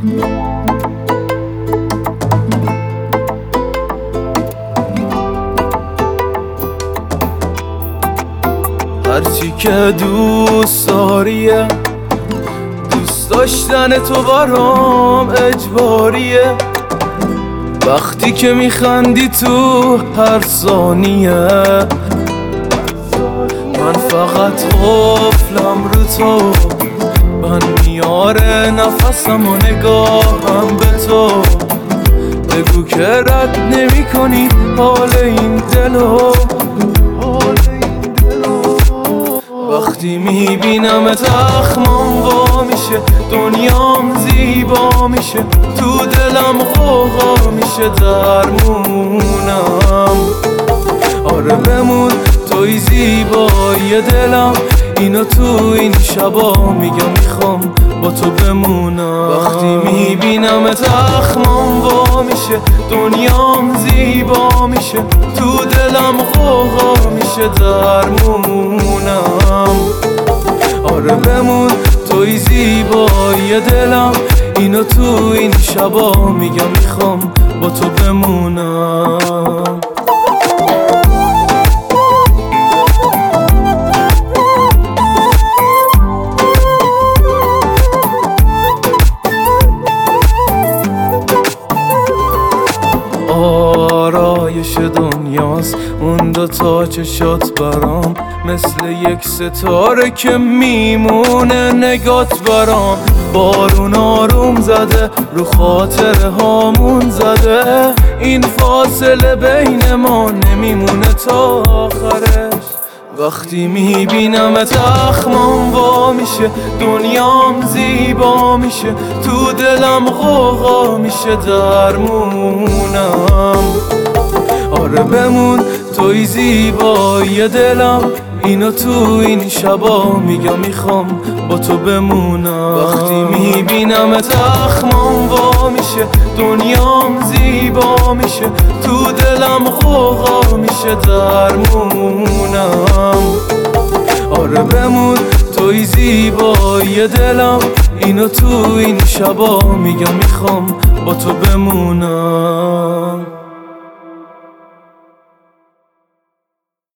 هرچی که دوست داریه، دوست داشتن تو برام اجباریه. وقتی که میخندی تو هر ثانیه، من فقط قفلم رو تو، من میاره نفسم و نگاهم به تو. بگو که رد نمی کنی حال این دلو. وقتی میبینم زخمم وا میشه، دنیام زیبا میشه، تو دلم غوغا میشه درمونم. آره بمون توی زیبایی دلم، اینو تو این شبا میگم میخوام با تو بمونم. وقتی میبینم زخمم وا میشه، دنیام زیبا میشه، تو دلم غوغا میشه درمونم. آره بمون توی زیبایی دلم، اینو تو این شبا میگم میخوام با تو بمونم. آرایش دنیاست اون دوتا چشات برام، مثل یک ستاره که میمونه نگات برام. بارون آروم زده رو خاطر هامون زده، این فاصله بین ما نمیمونه تا آخرش. وقتی میبینم زخمم وا میشه، دنیام زیبا میشه، تو دلم غوغا میشه درمونم. آره بمون توی زیبایی دلم، اینو تو این شبا میگم میخوام با تو بمونم. وقتی میبینم زخمم وا میشه، دنیام زیبا میشه، تو دلم غوغا میشه درمونم. آره بمون توی زیبایی دلم، اینو تو این شبا میگم میخوام با تو بمونم.